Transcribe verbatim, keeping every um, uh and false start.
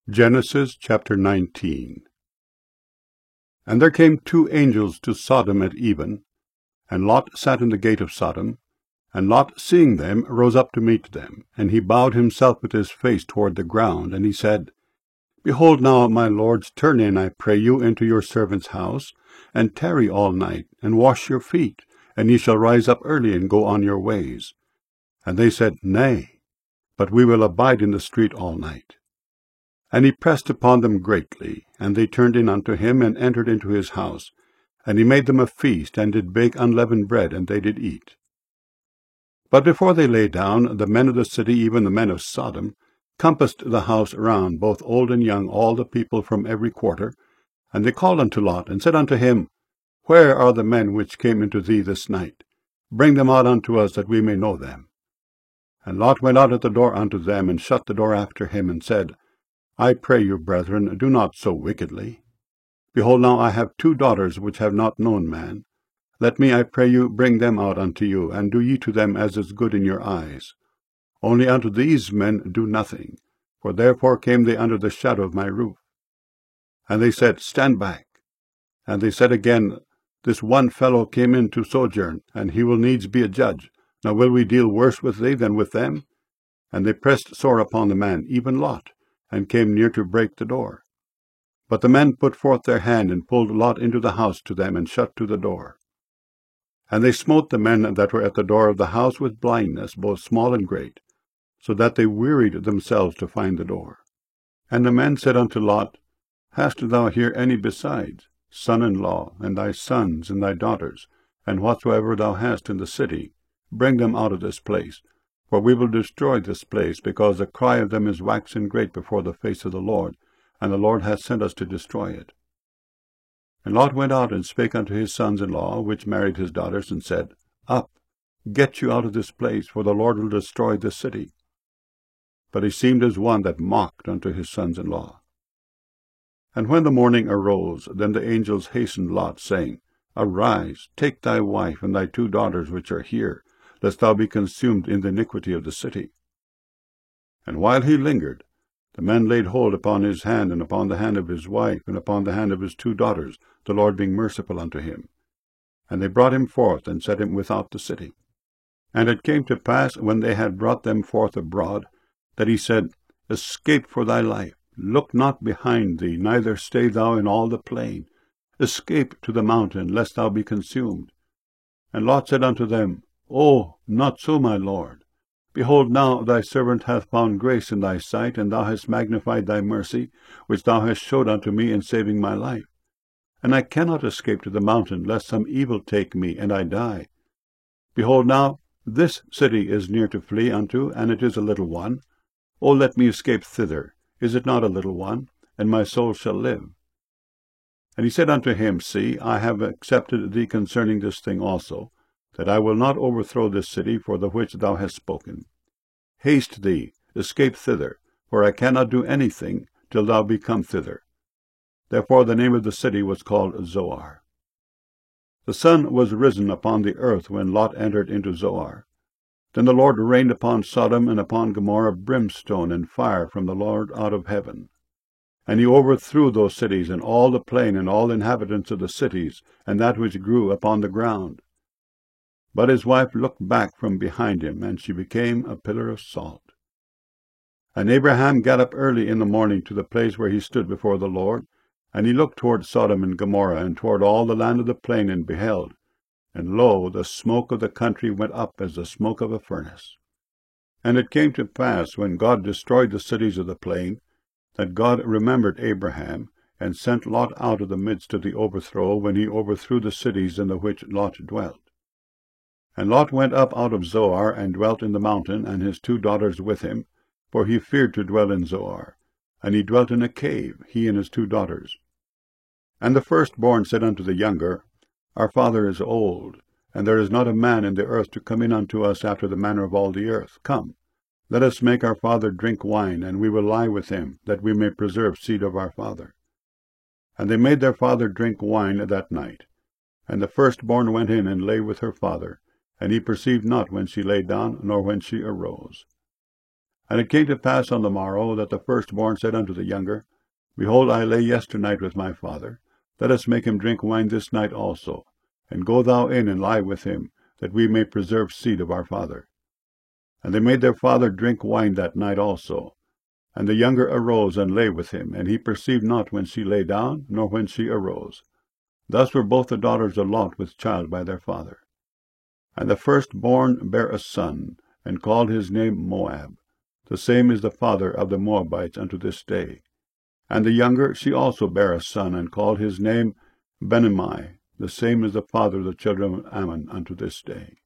Genesis chapter nineteen. And there came two angels to Sodom at even, and Lot sat in the gate of Sodom. And Lot, seeing them, rose up to meet them, and he bowed himself with his face toward the ground, and he said, Behold now, my lords, turn in, I pray you, into your servant's house, and tarry all night, and wash your feet, and ye shall rise up early, and go on your ways. And they said, Nay, but we will abide in the street all night. And he pressed upon them greatly, and they turned in unto him, and entered into his house. And he made them a feast, and did bake unleavened bread, and they did eat. But before they lay down, the men of the city, even the men of Sodom, compassed the house round, both old and young, all the people from every quarter. And they called unto Lot, and said unto him, Where are the men which came into thee this night? Bring them out unto us, that we may know them. And Lot went out at the door unto them, and shut the door after him, and said, I pray you, brethren, do not so wickedly. Behold, now I have two daughters which have not known man. Let me, I pray you, bring them out unto you, and do ye to them as is good in your eyes. Only unto these men do nothing, for therefore came they under the shadow of my roof. And they said, Stand back. And they said again, This one fellow came in to sojourn, and he will needs be a judge. Now will we deal worse with thee than with them? And they pressed sore upon the man, even Lot, and came near to break the door. But the men put forth their hand, and pulled Lot into the house to them, and shut to the door. And they smote the men that were at the door of the house with blindness, both small and great, so that they wearied themselves to find the door. And the men said unto Lot, Hast thou here any besides, son-in-law, and thy sons, and thy daughters, and whatsoever thou hast in the city? Bring them out of this place, for we will destroy this place, because the cry of them is waxen great before the face of the Lord, and the Lord hath sent us to destroy it. And Lot went out and spake unto his sons-in-law, which married his daughters, and said, Up, get you out of this place, for the Lord will destroy this city. But he seemed as one that mocked unto his sons-in-law. And when the morning arose, then the angels hastened Lot, saying, Arise, take thy wife and thy two daughters which are here, lest thou be consumed in the iniquity of the city. And while he lingered, the men laid hold upon his hand, and upon the hand of his wife, and upon the hand of his two daughters, the Lord being merciful unto him. And they brought him forth, and set him without the city. And it came to pass, when they had brought them forth abroad, that he said, Escape for thy life, look not behind thee, neither stay thou in all the plain. Escape to the mountain, lest thou be consumed. And Lot said unto them, Oh, not so, my lord. Behold, now thy servant hath found grace in thy sight, and thou hast magnified thy mercy, which thou hast showed unto me in saving my life. And I cannot escape to the mountain, lest some evil take me, and I die. Behold, now this city is near to flee unto, and it is a little one. O let me escape thither. Is it not a little one? And my soul shall live. And he said unto him, See, I have accepted thee concerning this thing also, that I will not overthrow this city for the which thou hast spoken. Haste thee, escape thither, for I cannot do anything till thou be come thither. Therefore the name of the city was called Zoar. The sun was risen upon the earth when Lot entered into Zoar. Then the Lord rained upon Sodom and upon Gomorrah brimstone and fire from the Lord out of heaven. And he overthrew those cities, and all the plain, and all the inhabitants of the cities, and that which grew upon the ground. But his wife looked back from behind him, and she became a pillar of salt. And Abraham got up early in the morning to the place where he stood before the Lord, and he looked toward Sodom and Gomorrah, and toward all the land of the plain, and beheld, and lo, the smoke of the country went up as the smoke of a furnace. And it came to pass, when God destroyed the cities of the plain, that God remembered Abraham, and sent Lot out of the midst of the overthrow, when he overthrew the cities in the which Lot dwelt. And Lot went up out of Zoar, and dwelt in the mountain, and his two daughters with him, for he feared to dwell in Zoar. And he dwelt in a cave, he and his two daughters. And the firstborn said unto the younger, Our father is old, and there is not a man in the earth to come in unto us after the manner of all the earth. Come, let us make our father drink wine, and we will lie with him, that we may preserve seed of our father. And they made their father drink wine that night. And the firstborn went in and lay with her father, and he perceived not when she lay down, nor when she arose. And it came to pass on the morrow, that the firstborn said unto the younger, Behold, I lay yesternight with my father. Let us make him drink wine this night also, and go thou in and lie with him, that we may preserve seed of our father. And they made their father drink wine that night also. And the younger arose and lay with him, and he perceived not when she lay down, nor when she arose. Thus were both the daughters of Lot with child by their father. And the firstborn bare a son, and called his name Moab. The same is the father of the Moabites unto this day. And the younger, she also bare a son, and called his name Benammi. The same is the father of the children of Ammon unto this day.